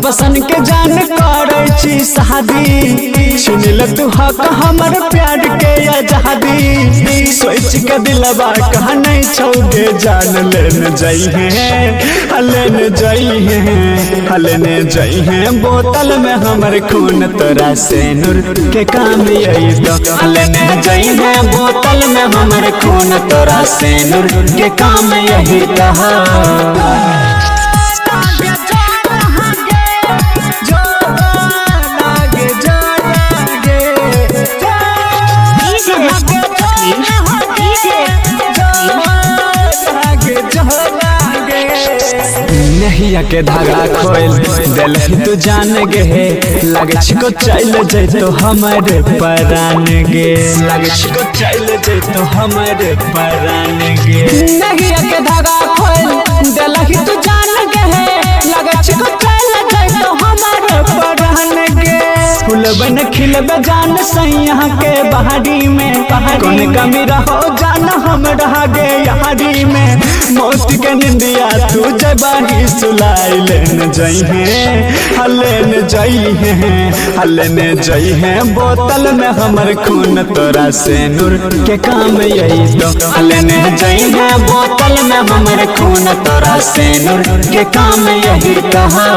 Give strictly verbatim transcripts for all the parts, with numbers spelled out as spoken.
बसन के जान करे छी शादी सुनिल तू हक हमर प्यार के आजादी सोच के दिलवा कहा नहीं छोड़े जान लेन जाई है लेन जाई है लेन जाई है बोतल में हमर खून तोरा से नूर के काम यही तो लेन जाई है बोतल में हमर खून तोरा से नूर के काम यही कहा नहिया के धागा खोल दिल तू जान गे लगे को चल जाए तो हमारे परान गे लगे को चल जाए तो हमारे परान गे नहिया के धागा खोल दिल तू जान गे लगे को चल जाए तो हमारे परान गे फूल बन खिलब जान सैया के बहारी में कौन कमी रहो जान हम रह गे यारी में मौत के निंदिया तू जबाही सुलाई लेन जाई है लेन जाई है लेन जाई है बोतल में हमर खून तोरा से नूर के काम यही तो लेन जाई है बोतल में हमर खून तोरा से नूर के काम यही कहा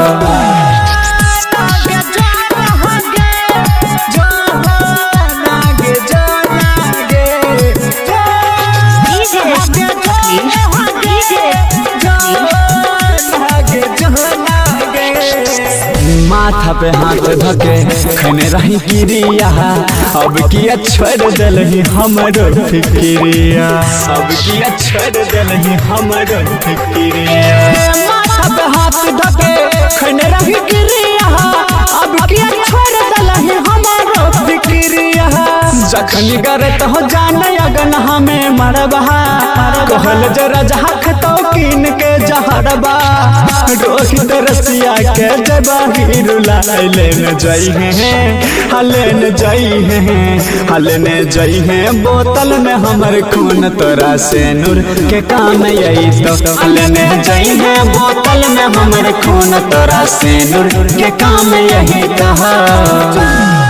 माथा पे हाथ धके खने रही किरिया अब किया छोड़ दिलही हमरो फिक्रिया अब किया छोड़ दिलही हमरो फिक्रिया माथा पे हाथ धके खने रही किरिया अब किया छोड़ दिलही हमरो फिक्रिया जखनी करत हो जान अगन हमें मरबा कहल जरा जहक तो कीन के जहरबा रोहित रसिया के जबाही रुला लेन जाई है लेन जाई है लेन जाई है बोतल में हमर खून तोरा से नूर के काम यही तो लेन जाई है बोतल में हमर खून तोरा से नूर के काम यही कहा।